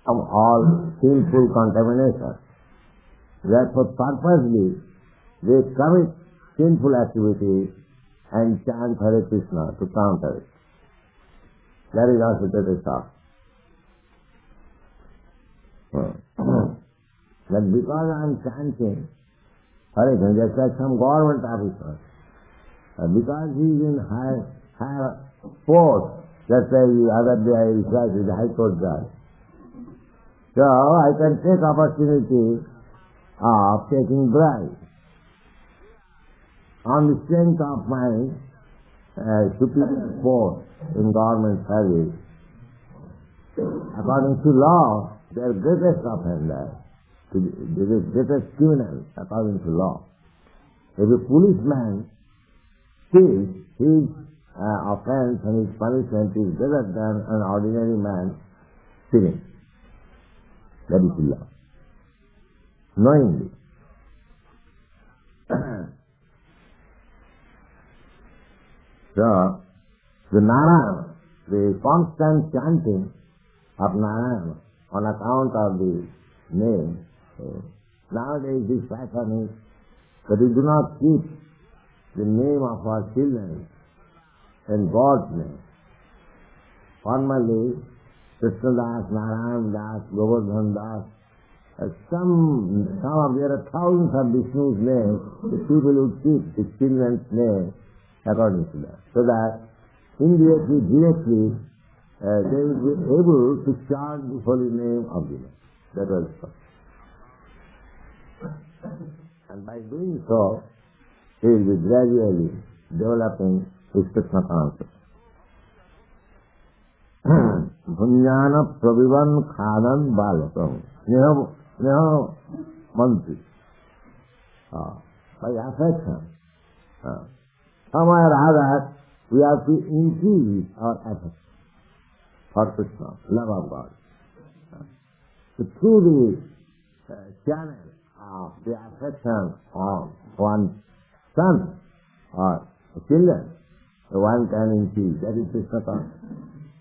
from all sinful contamination. Therefore, purposely, they commit sinful activities and chant Hare Krishna to counter it. That is also the thought. But because I am chanting Hare Krishna, just like some government officer, because he is in higher post, just like the other day I researched the High Court judge. So I can take opportunity of taking bribe on the strength of my superior post in government service. According to law, they are greatest offender, the greatest criminal according to law. If a policeman steals, his offense and his punishment is greater than an ordinary man stealing. That is the law. Knowingly. So, the Narayana, the constant chanting of Narayana on account of the name, nowadays this fashion is that we do not keep the name of our children in God's name. Formerly, Krishna Das, Narayan Das, Govardhan Das, some of there are thousands of Vishnu's names, the people would keep the children's name according to that. So that indirectly, directly, they will be able to chant the holy name of the Lord. That was the And by doing so, he will be gradually developing his Krishna consciousness. Bhunjana pravivan khadan balakam. Sneha mantri. By affection. Somewhere or other, we have to increase our affection for Krishna, love of God. So through the channel of the affection of one's son or children, one can increase. That is Krishna consciousness.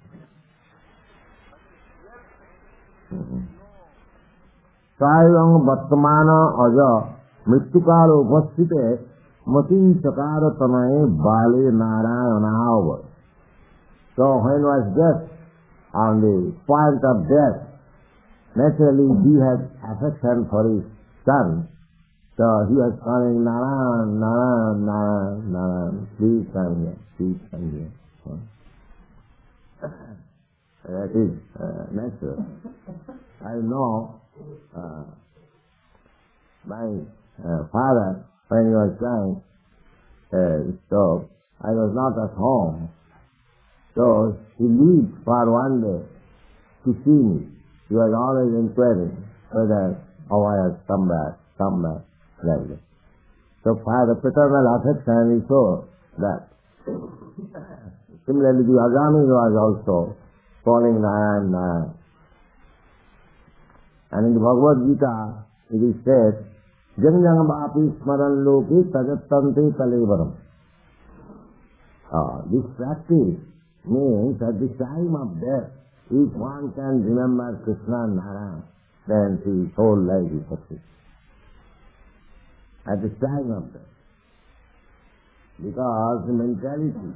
Sairang Bhattamana Aja Mritukala Upasthite Matin Chakara Tamae Bale Narayana. So when was death on the point of death, naturally he had affection for his son. So he was calling Narayan, Narayan, Narayan, Narayan. Please come here, please come here. That is natural. I know my father, when he was dying, so I was not at home. So he lived for one day to see me. He was always inquiring whether I had come back, like that. So for the paternal affection, he saw that. Similarly, the Agami was also calling Narayan, Narayan. And in the Bhagavad Gita, it is said, Jang jang bhapi smaran loki tajattante kalevaram. This practice means at the time of death, if one can remember Krishna and Narayan, then his whole life is successful. At the time of death. Because the mentality,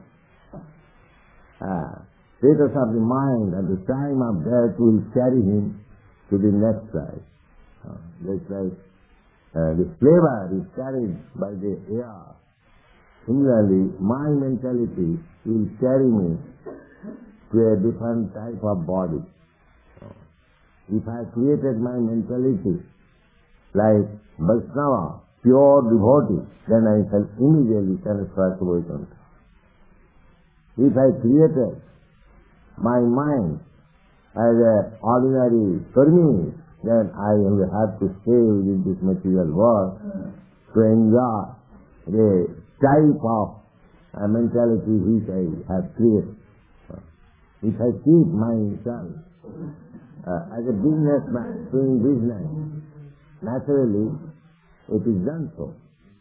status of the mind at the time of death will carry him to the next life. Just like the flavor is carried by the air. Similarly, my mentality will carry me to a different type of body. If I created my mentality like Vaishnava, pure devotee, then I shall immediately transfer to Vaikuntha. If I created my mind as an ordinary karmi, then I will have to stay within this material world to enjoy the type of mentality which I have created. If I keep myself as a businessman doing business, naturally it is done so.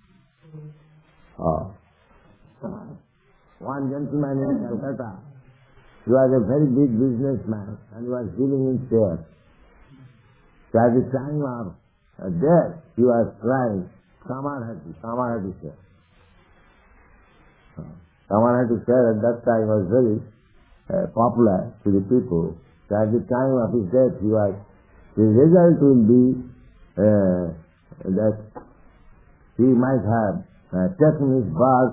One gentleman in Calcutta, he was a very big businessman and was dealing in shares. So at the time of death, he was crying, Samarhati, Samarhati sir. Samarhati sir at that time was very popular to the people. So at the time of his death, his result will be that he might have taken his birth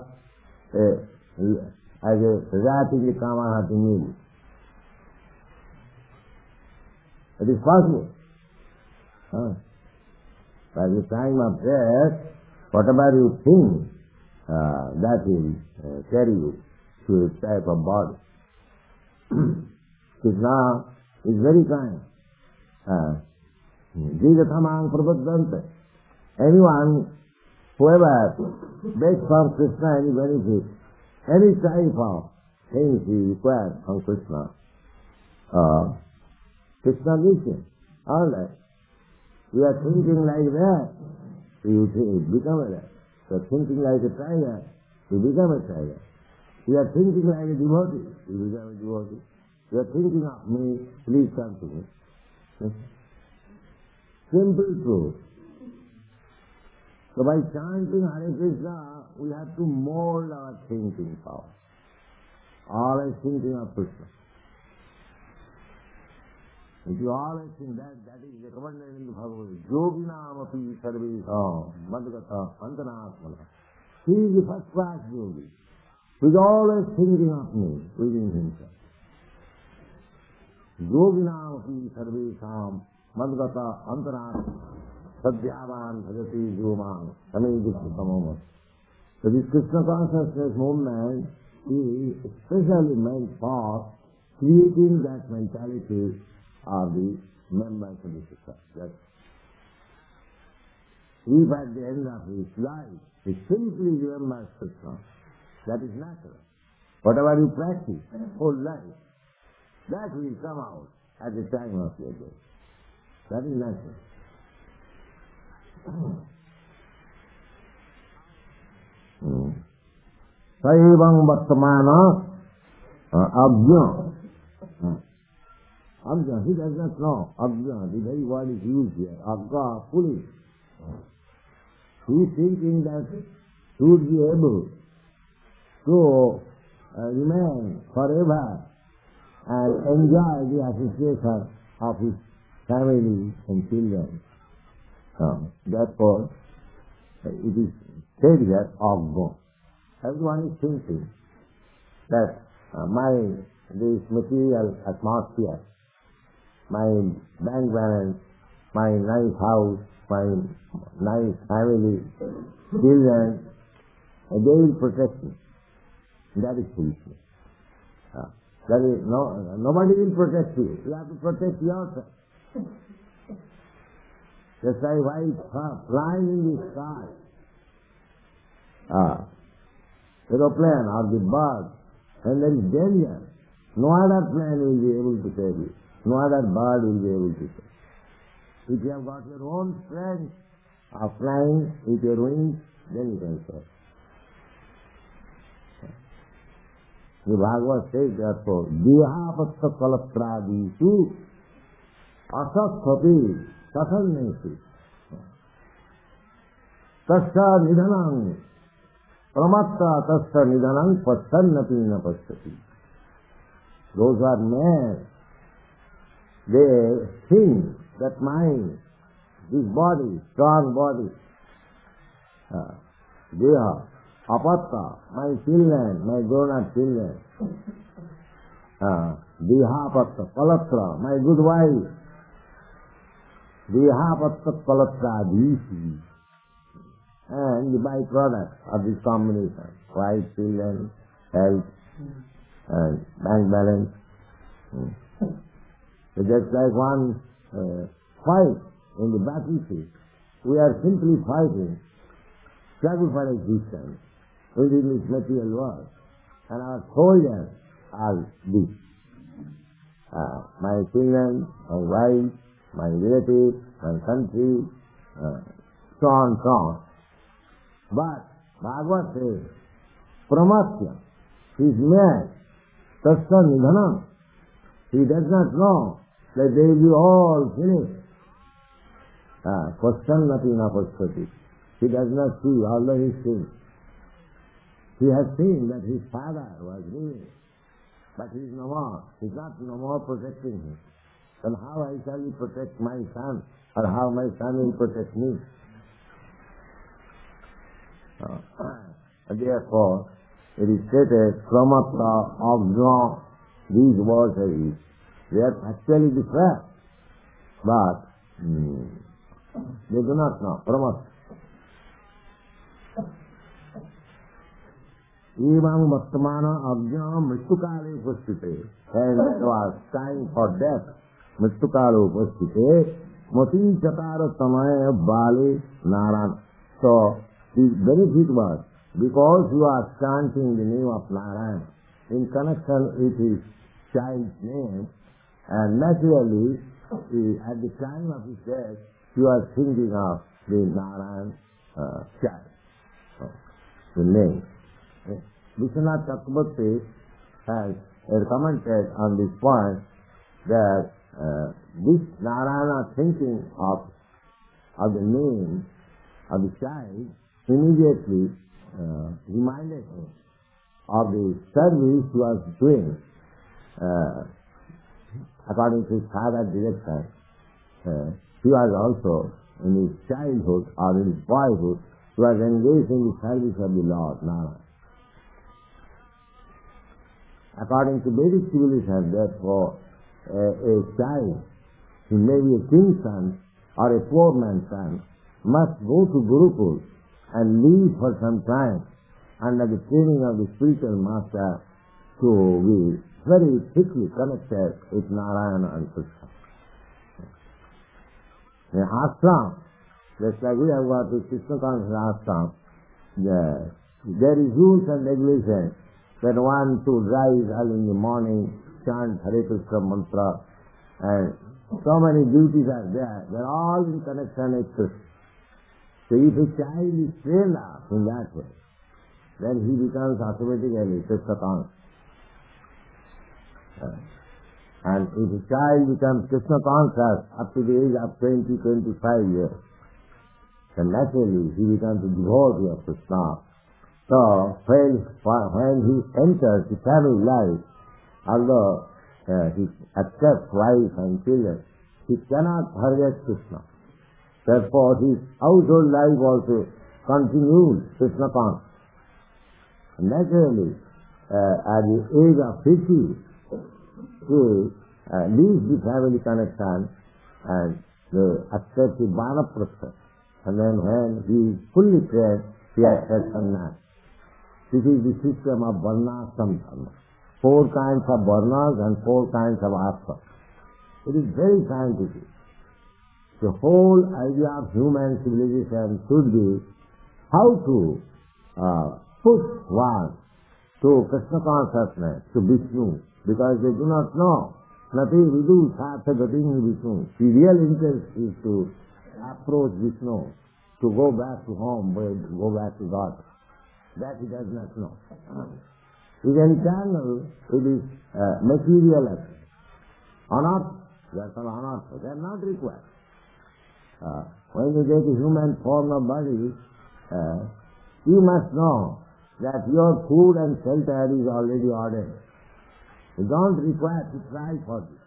as a rat in the Samarhati meal. It is possible. By the time of death, whatever you think, that will carry you to a type of body. Krishna is very kind. Jigatamang prabaddhante. Anyone, whoever begs from Krishna any benefit, any type of things he requires from Krishna, Krishna gives him. All that. You are thinking like that, you become a rat. You are thinking like a tiger, you become a tiger. You are thinking like a devotee, you become a devotee. You are thinking of me, please come to me. Simple truth. So by chanting Hare Krishna, we have to mold our thinking power. Always thinking of Krishna. If you always think that is recommended in the Bhagavad Gita. Yoginam api sarvesham madgata antanatmana. He is the first class yogi. He is always thinking of me within himself. Yoginam api sarvesham madgata antanatmana. Sadhyavan bhajati yomam samediktamam. So this Krishna consciousness movement is especially meant for creating that mentality of the members of the society. If at the end of his life he simply remembers Krishna, that is natural. Whatever you practice whole life, that will come out at the time of your death. That is natural. Saivang Vartamana Abhya. Abhya, he does not know. Abhya, the very word is used here. Abhya, foolish. He is thinking that he would be able to remain forever and enjoy the association of his family and children. Therefore, it is said here, Abhya. Everyone is thinking that this material atmosphere, my bank balance, my nice house, my nice family, children, they will protect me. That is foolishness. That is nobody will protect you. You have to protect yourself. Just like white flying in the sky. Aeroplane or the bird, and there is danger. No other plane will be able to save you. No other bird will be able to save you. If you have got your own strength of flying with your wings, then you can save. The Bhagavad says, therefore, Dihapatta kalatradisu asathapi tathanesi tasya nidhanam pramatta tasya nidhanam pasyannapi na pasyati. Those are men. They think that mind, this body, strong body, Deha, Apatta, my children, my grown-up children, Dehapatta, Kalatra, my good wife, Dehapatta, Kalatra, Disi, and the byproduct of this combination, wife, children, health, and bank balance. So just like one fight in the battlefield, we are simply fighting, struggle for existence within this material world, and our soldiers are these. My children, my wife, my relatives, my country, so on, so on. But Bhagavad says, Pramasya, he is mad, tasya nidhanam. He does not know that they will be all finished. Pasannati na pasati. He does not see, although he sees. He has seen that his father was living, but he is no more. He is not no more protecting him. Then how I shall protect my son, or how my son will protect me? Therefore, it is stated, Pramatra, Agna, these words are used. They are actually different, but they do not know. Pramatra. Evam Bhaktamana Agna Mrittukale Upasthite. And it was time for death. Mrittukale Upasthite. Mati Chatara Tamaya Bale Narayana. So, the benefit was, because you are chanting the name of Narayana in connection with his child's name, and naturally, at the time of his death, you are thinking of the Narayan child, the name. Vishwanath Chakrabarti has commented on this point that this Narayana thinking of the name of the child immediately reminded him of the service he was doing according to his father's direction. He was also, in his childhood or in his boyhood, he was engaged in the service of the Lord Narayana. According to Vedic civilization, therefore, a child, he may be a king's son or a poor man's son, must go to Gurukul and live for some time under the training of the spiritual master to be very thickly connected with Narayana and Krishna. In ashram, just like we have got the Krishna conscious ashram, there is rules and regulations that one to rise early in the morning, chant Hare Krishna mantra, and so many duties are there. They are all in connection with Krishna. So if a child is trained up in that way, then he becomes automatically Krishna conscious. And if a child becomes Krishna conscious up to the age of 20-25 years, then naturally he becomes a devotee of Krishna. So when he enters the family life, although he accepts wife and children, he cannot forget Krishna. Therefore his household life also continues Krishna conscious. Naturally, at the age of 50, he leaves the family connection and accepts the Vanaprastha. And then when he is fully trained, he accepts sannyas. This is the system of varnashram dharma. 4 kinds of varnas and 4 kinds of ashrams. It is very scientific. The whole idea of human civilization should be how to push one to Krishna consciousness, to Vishnu, because they do not know. Nati vidu satha gating Vishnu. The real interest is to approach Vishnu, to go back to home, go back to God. That he does not know. He can channel with his material action. Anartha, that's all anartha. They are not required. When you take a human form of body, you must know that your food and shelter is already ordered. You don't require to try for this.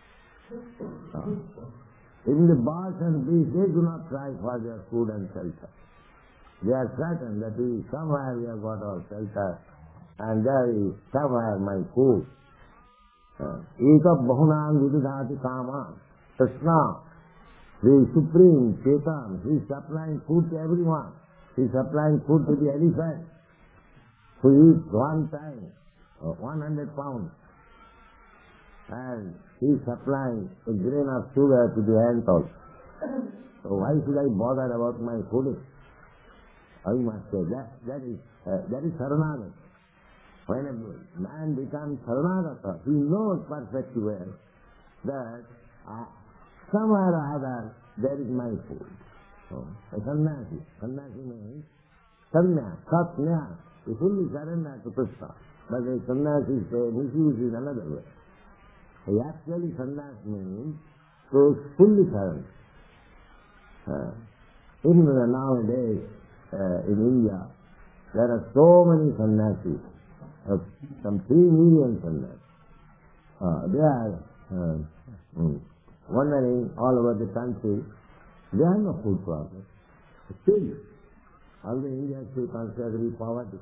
Even the birds and beasts, they do not try for their food and shelter. They are certain that somewhere we have got our shelter and there is somewhere my food. Eka bahunam vidudhati kama. Krishna, the Supreme Chetan, he is supplying food to everyone. He is supplying food to the elephant who eats one time 100 pounds. And he is supplying a grain of sugar to the ant also. So why should I bother about my food? I must say that is Saranagata. When a man becomes Saranagata, he knows perfectly well that somewhere or other there is my food. So, a sannyasi means sanya, satnya, is fully surrender to Krishna. But a sannyasi misuse is another way. Actually sannyasi means to fully surrender. Even nowadays in India, there are so many sannyasis, some 3 million sannyasis. They are wandering all over the country. They have no food problem. Still, all the Indians still consider to be poverty.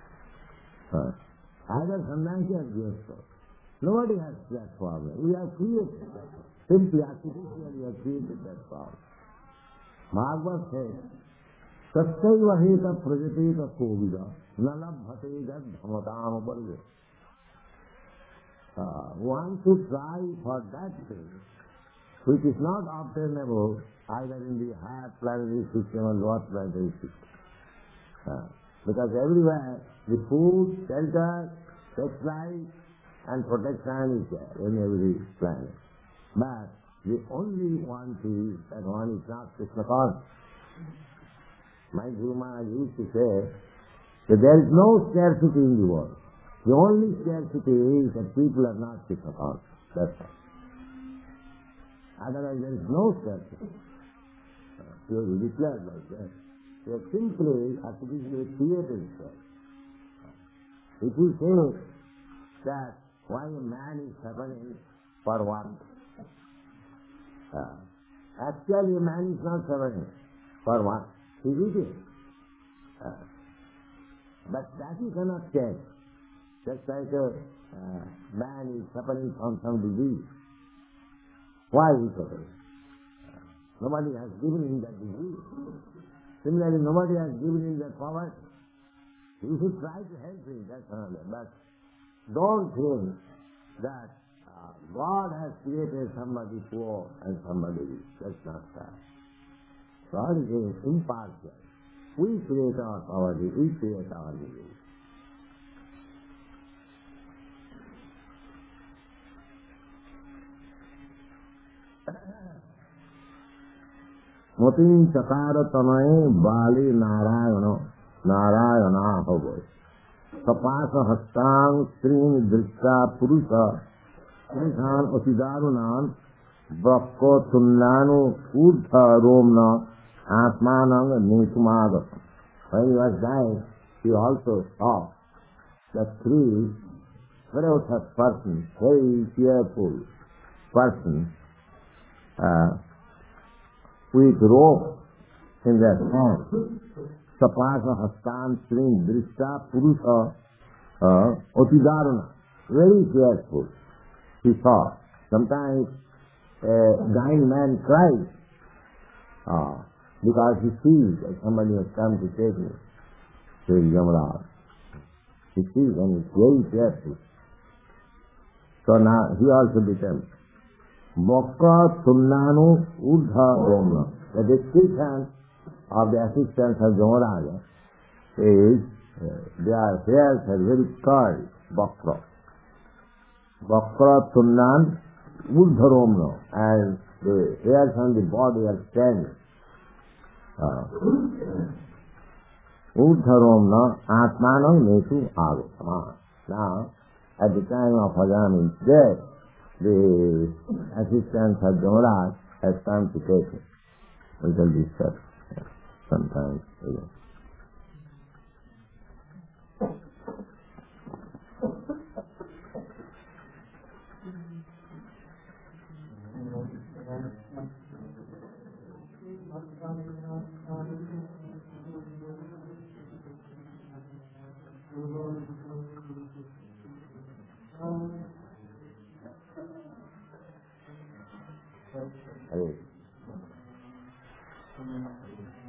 Either sannyasi or grihastha. Nobody has that problem. We have created that. Simply, artificially, we have created that problem. Bhagavad says, Satsaiva heta prajateta kovida nalabhate jad dhamatam barya. One should try for that thing which is not obtainable either in the higher planetary system or lower planetary system. Because everywhere the food, shelter, sex life and protection is there in every planet. But the only one is that one is not Krishna conscious. My Guru Maharaj used to say that there is no scarcity in the world. The only scarcity is that people are not Krishna conscious. That's all. Otherwise there is no scarcity. So he declared like that. They are simply artificially created itself. If you say that why a man is suffering for what? Actually a man is not suffering for what? He is eating. But that you cannot change. Just like a man is suffering from some disease. Why is he suffering? Nobody has given him that disease. Similarly, nobody has given him that poverty. You should try to help him, that's another. But don't think that God has created somebody poor and somebody rich. That's not that. God is impartial. We create our poverty, we create our disease. Motin chakara tanaye bali narayana hovoy. Sapasa hastang string drishta purusa krishan osidarunan brakko tunnanu urdha romna atmanang netumagatam. When he was dying, he also saw that 3 ferocious persons, very fearful persons, with rope in their hands. Sapasa hastan string drishta purusa otidaruna. Very fearful. He saw. Sometimes a dying man cries because he sees that somebody has come to take him to Yamaraj. He sees and he's very fearful. So now he also becomes Mokka Tunnanu Urdha Romna. The description of the assistants of Yamaraja is their hairs are very curled, Bakra. Bakra Tunnan Urdha Romna, and the hairs on the body are standing. Urdha Romna Atmanam Netu Agama. Now, at the time of Hajami's death, the assistants of Yamaraj has come to take it. We shall discuss sometimes again. Hare.